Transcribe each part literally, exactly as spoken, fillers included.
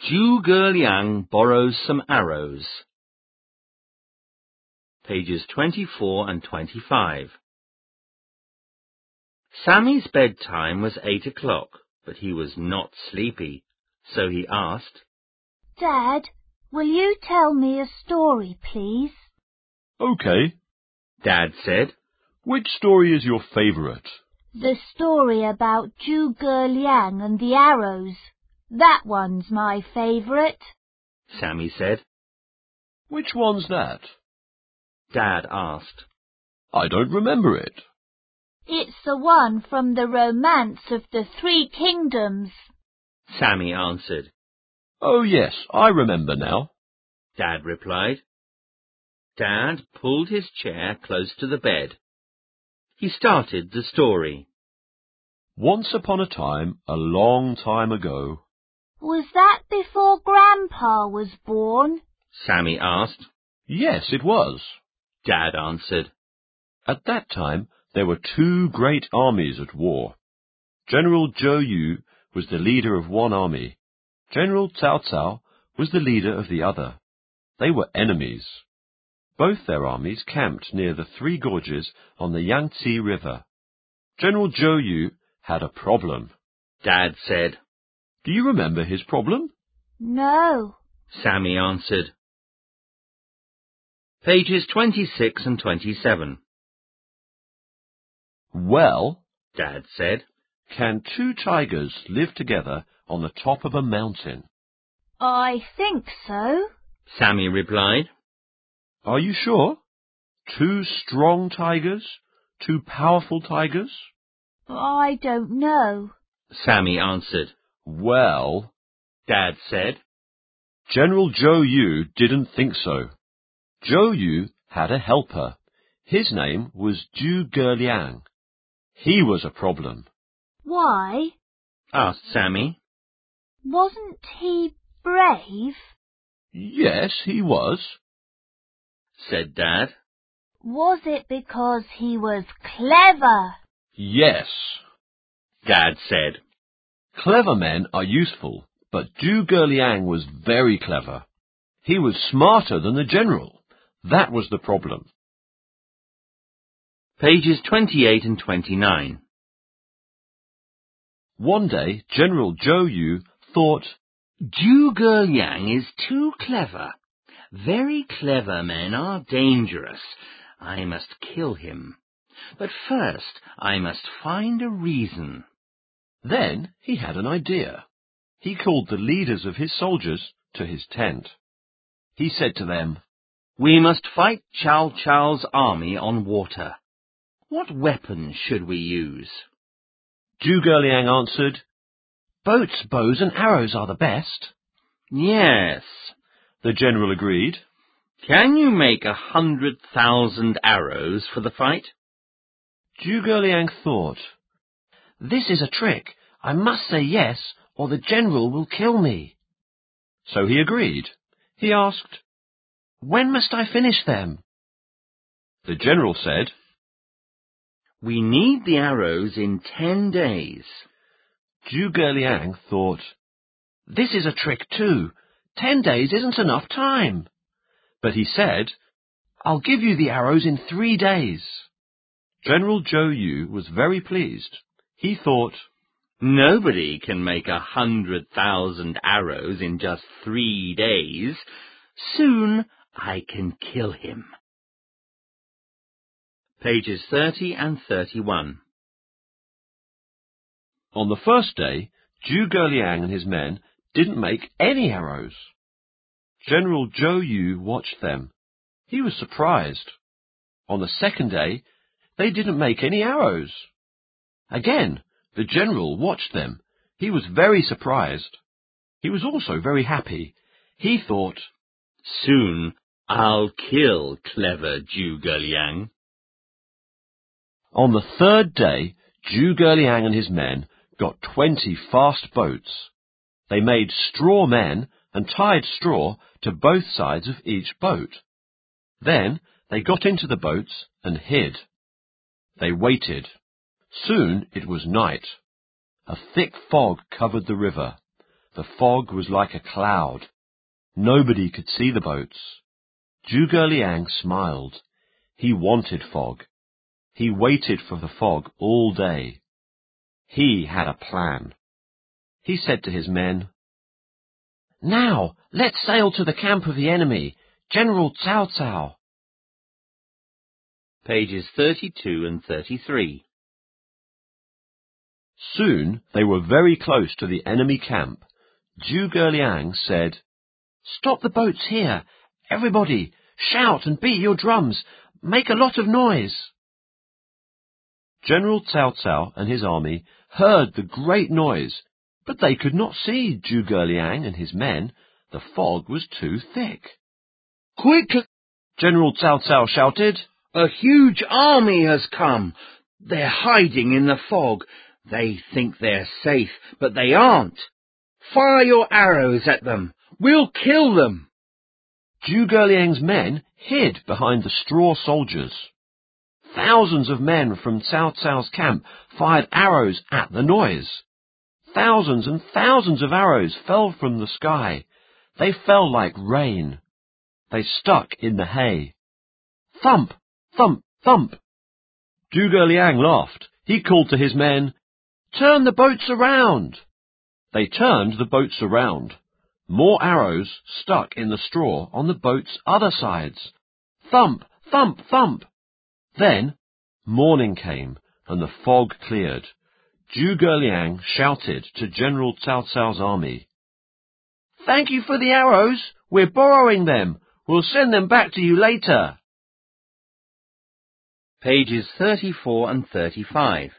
Zhuge Liang borrows some arrows. Pages twenty-four and twenty-five. Sammy's bedtime was eight o'clock, but he was not sleepy, so he asked, Dad, will you tell me a story, please? OK, Dad said. Which story is your favourite? The story about Zhuge Liang and the arrows. That one's my favourite, Sammy said. Which one's that? Dad asked. I don't remember it. It's the one from the Romance of the Three Kingdoms, Sammy answered. Oh yes, I remember now, Dad replied. Dad pulled his chair close to the bed. He started the story. Once upon a time, a long time ago. Was that before Grandpa was born? Sammy asked. Yes, it was, Dad answered. At that time, there were two great armies at war. General Zhou Yu was the leader of one army. General Cao Cao was the leader of the other. They were enemies. Both their armies camped near the Three Gorges on the Yangtze River. General Zhou Yu had a problem, Dad said. Do you remember his problem? No, Sammy answered. Pages twenty-six and twenty-seven. Well, Dad said, can two tigers live together on the top of a mountain? I think so. Sammy replied. Are you sure? Two strong tigers? Two powerful tigers? I don't know, Sammy answered. Well, Dad said. General Zhou Yu didn't think so. Zhou Yu had a helper. His name was Zhuge Liang. He was a problem. Why? Asked Sammy. Wasn't he brave? Yes, he was, Said Dad. Was it because he was clever? Yes. Dad said. Clever men are useful, but Zhuge Liang was very clever. He was smarter than the general. That was the problem. Pages twenty-eight and twenty-nine. One day, General Zhou Yu thought, Zhuge Liang is too clever. Very clever men are dangerous. I must kill him. But first I must find a reason. Then he had an idea. He called the leaders of his soldiers to his tent. He said to them, We must fight Cao Cao's army on water. What weapons should we use? Zhuge Liang answered, Boats, bows and arrows are the best. Yes. The general agreed. Can you make a hundred thousand arrows for the fight? Zhuge Liang thought, This is a trick. I must say yes, or the general will kill me. So he agreed. He asked, When must I finish them? The general said, We need the arrows in ten days. Zhuge Liang thought, This is a trick too. Ten days isn't enough time. But he said, I'll give you the arrows in three days. General Zhou Yu was very pleased. He thought, Nobody can make a hundred thousand arrows in just three days. Soon I can kill him. Pages thirty and thirty-one. On the first day, Zhuge Liang and his men didn't make any arrows. General Zhou Yu watched them. He was surprised. On the second day, they didn't make any arrows. Again, the general watched them. He was very surprised. He was also very happy. He thought, Soon I'll kill clever Zhuge Liang. On the third day, Zhuge Liang and his men got twenty fast boats. They made straw men and tied straw to both sides of each boat. Then they got into the boats and hid. They waited. Soon it was night. A thick fog covered the river. The fog was like a cloud. Nobody could see the boats. Zhuge Liang smiled. He wanted fog. He waited for the fog all day. He had a plan. He said to his men, "Now, let's sail to the camp of the enemy, General Cao Cao." Pages thirty-two and thirty-three. Soon they were very close to the enemy camp. Zhuge Liang said, "Stop the boats here. Everybody, shout and beat your drums. Make a lot of noise." General Cao Cao and his army heard the great noise, but they could not see Zhuge Liang and his men. The fog was too thick. "Quick!" General Cao Cao shouted. "A huge army has come. They're hiding in the fog. They think they're safe, but they aren't. Fire your arrows at them. We'll kill them." Zhuge Liang's men hid behind the straw soldiers. Thousands of men from Cao Cao's camp fired arrows at the noise. Thousands and thousands of arrows fell from the sky. They fell like rain. They stuck in the hay. Thump, thump, thump. Zhuge Liang laughed. He called to his men, "Turn the boats around." They turned the boats around. More arrows stuck in the straw on the boat's other sides. Thump, thump, thump. Then morning came and the fog cleared. Zhuge Liang shouted to General Cao Cao's army, "Thank you for the arrows. We're borrowing them. We'll send them back to you later." Pages thirty-four and thirty-five.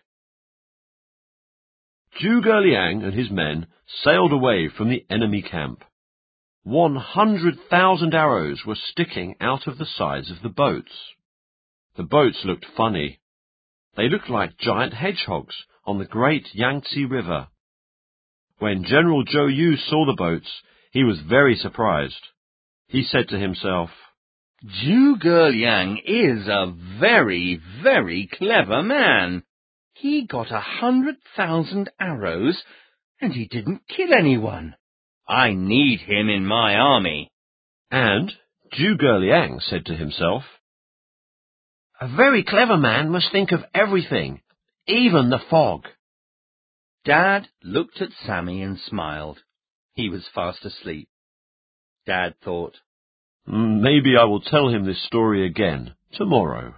Zhuge Liang and his men sailed away from the enemy camp. One hundred thousand arrows were sticking out of the sides of the boats. The boats looked funny. They looked like giant hedgehogs on the great Yangtze River. When General Zhou Yu saw the boats, he was very surprised. He said to himself, "Zhuge Liang is a very, very clever man. He got a hundred thousand arrows, and he didn't kill anyone. I need him in my army." And Zhuge Liang said to himself, "A very clever man must think of everything, even the fog." Dad looked at Sammy and smiled. He was fast asleep. Dad thought, "Maybe I will tell him this story again tomorrow."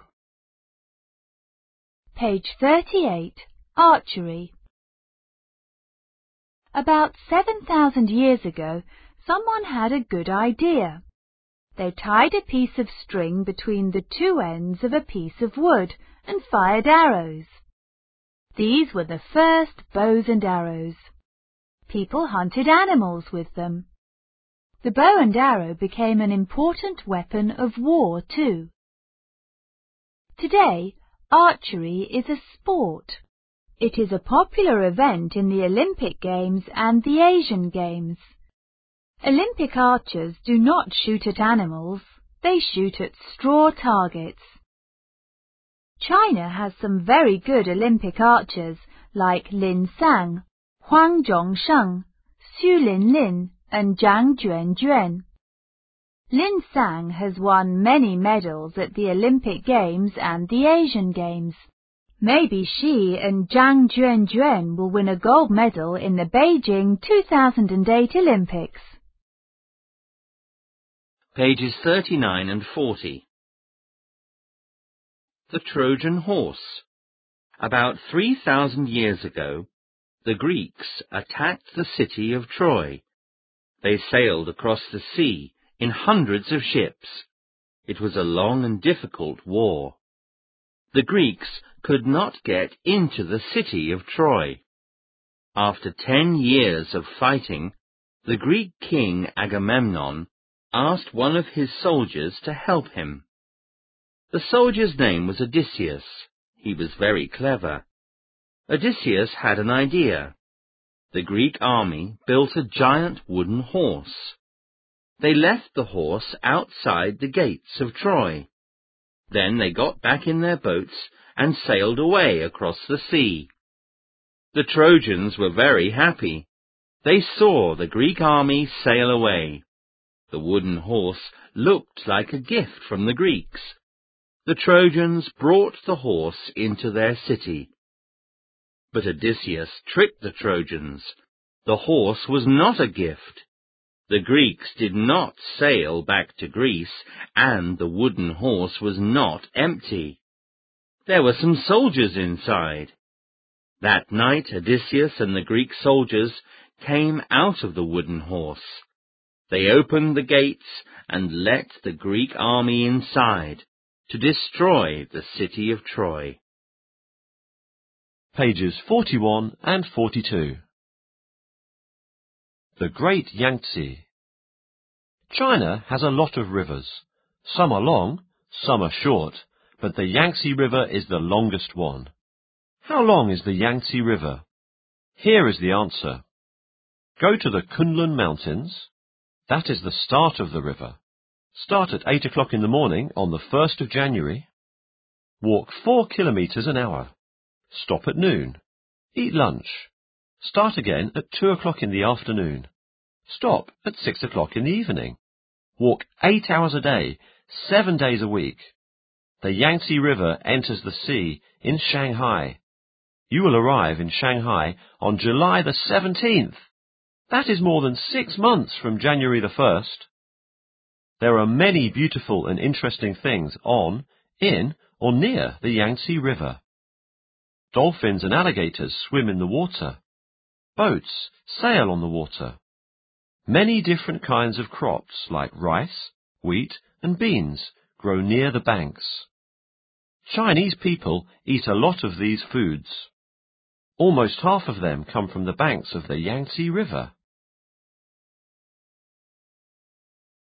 Page thirty-eight. Archery. About seven thousand years ago, someone had a good idea. They tied a piece of string between the two ends of a piece of wood and fired arrows. These were the first bows and arrows. People hunted animals with them. The bow and arrow became an important weapon of war too. Today, archery is a sport. It is a popular event in the Olympic Games and the Asian Games. Olympic archers do not shoot at animals, they shoot at straw targets. China has some very good Olympic archers like Lin Sang, Huang Zhongsheng, Xu Linlin, and Zhang Juanjuan. Lin Sang has won many medals at the Olympic Games and the Asian Games. Maybe she and Zhang Juanjuan will win a gold medal in the Beijing two thousand eight Olympics. Pages thirty-nine and forty. The Trojan Horse. About three thousand years ago, the Greeks attacked the city of Troy. They sailed across the sea in hundreds of ships. It was a long and difficult war. The Greeks could not get into the city of Troy. After ten years of fighting, the Greek king Agamemnon asked one of his soldiers to help him. The soldier's name was Odysseus. He was very clever. Odysseus had an idea. The Greek army built a giant wooden horse. They left the horse outside the gates of Troy. Then they got back in their boats and sailed away across the sea. The Trojans were very happy. They saw the Greek army sail away. The wooden horse looked like a gift from the Greeks. The Trojans brought the horse into their city. But Odysseus tricked the Trojans. The horse was not a gift. The Greeks did not sail back to Greece, and the wooden horse was not empty. There were some soldiers inside. That night Odysseus and the Greek soldiers came out of the wooden horse. They opened the gates and let the Greek army inside to destroy the city of Troy. Pages forty-one and forty-two. The Great Yangtze. China has a lot of rivers. Some are long, some are short, but the Yangtze River is the longest one. How long is the Yangtze River? Here is the answer. Go to the Kunlun Mountains. That is the start of the river. Start at eight o'clock in the morning on the first of January. Walk four kilometers an hour. Stop at noon. Eat lunch. Start again at two o'clock in the afternoon. Stop at six o'clock in the evening. Walk eight hours a day, seven days a week. The Yangtze River enters the sea in Shanghai. You will arrive in Shanghai on July the seventeenth. That is more than six months from January the first. There are many beautiful and interesting things on, in, or near the Yangtze River. Dolphins and alligators swim in the water. Boats sail on the water. Many different kinds of crops like rice, wheat, and beans grow near the banks. Chinese people eat a lot of these foods. Almost half of them come from the banks of the Yangtze River.